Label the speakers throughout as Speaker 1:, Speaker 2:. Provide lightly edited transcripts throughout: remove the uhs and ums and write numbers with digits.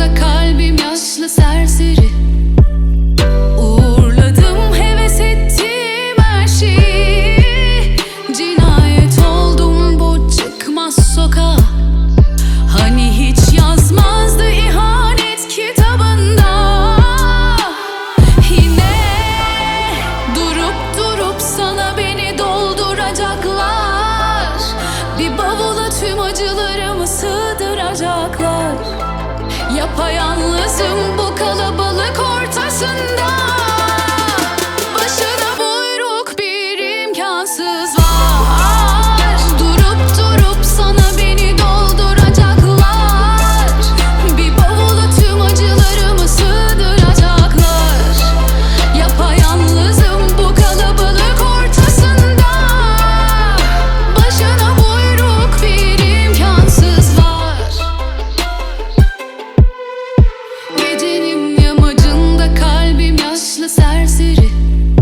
Speaker 1: amacında kalbim yaşlı serseri. Uğurladım heves ettiğim her şeyi. Cinayet oldum bu çıkmaz sokağa. Hani hiç yazmazdı ihanet kitabında. Yine durup durup sana beni dolduracaklar. Bir bavula tüm acılarımı sığdıracaklar. Yapayalnızım bu kalabalık ortasında. Başına buyruk bir imkansız var. Durup durup sana beni dolduracaklar. Bir bavula tüm acılarımı sığdıracaklar. Yapayalnızım bu kalabalık ortasında. Başına buyruk bir imkansız var. Gecenin yamacında kalbim yaşlı serseri.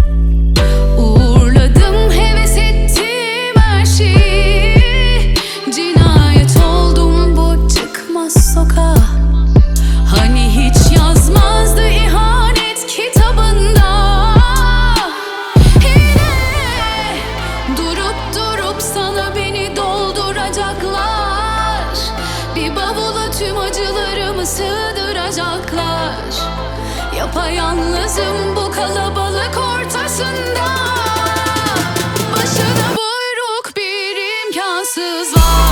Speaker 1: Uğurladım heves ettiğim her şeyi. Cinayet oldum bu çıkmaz sokağa. Hani hiç yazmazdı ihanet kitabında. Yine durup durup sana beni dolduracaklar. Bir bavula tüm acılarımı sığdıracaklar. Yapayalnızım bu kalabalık ortasında. Başına buyruk bir imkansız var.